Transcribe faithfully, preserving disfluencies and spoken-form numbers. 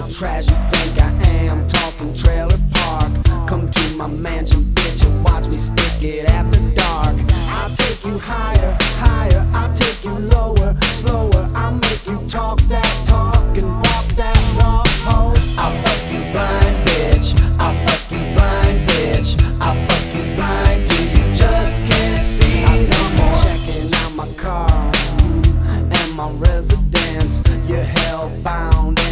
trash you think I am? Talking trailer park. Come to my mansion, bitch, and watch me stick it after dark. I'll take you higher,